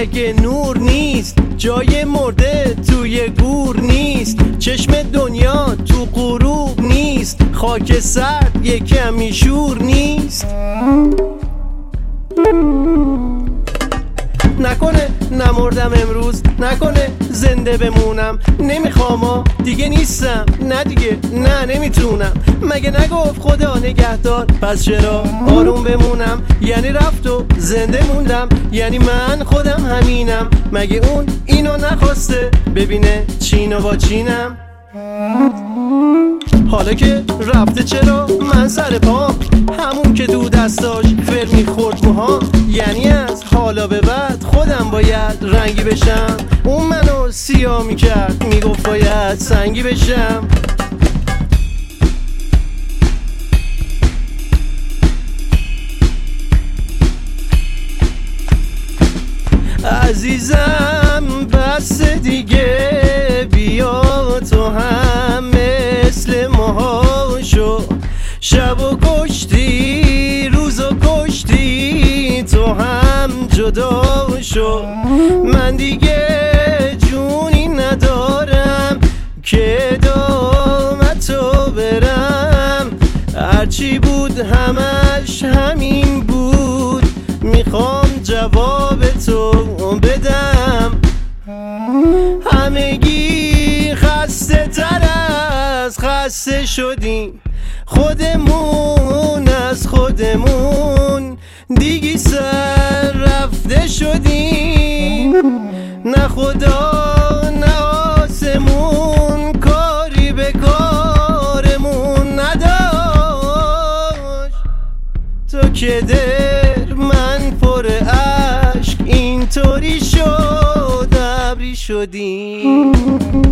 که نور نیست، جای مرده توی گور نیست، چشم دنیا تو غروب نیست، خاک سرد یه کمی شور نیست. نکنه نمردم امروز، نکنه زنده بمونم، نمیخوام دیگه نیستم، نه دیگه نه نمیتونم. مگه نگفت خدا نگهدار؟ پس چرا آروم بمونم؟ یعنی رفت و زنده موندم، یعنی من خودم همینم. مگه اون اینو نخواسته ببینه چین و با چینم؟ حالا که رفته چرا من سر پام همون که دو دستاش فر میخورد موها؟ یعنی از حالا به بعد خودم باید رنگی بشم، اون منو سیاه میکرد میگفت باید سنگی بشم. عزیزم بس دیگه، بیا تو هم مثل ماها شو، شب و کشتی روز و کشتی، تو هم جدا شو. من دیگه جونی ندارم که دامتو برم، هرچی بود همش همین بود، میخوام جواب تو بدم. همگی خسته تر از خسته شدیم، خودمون از خودمون دیگی سر رفته شدیم. نه خدا نه آسمون کاری به کارمون نداشت، تو که در من پر عشق اینطوری شد ابری شدیم.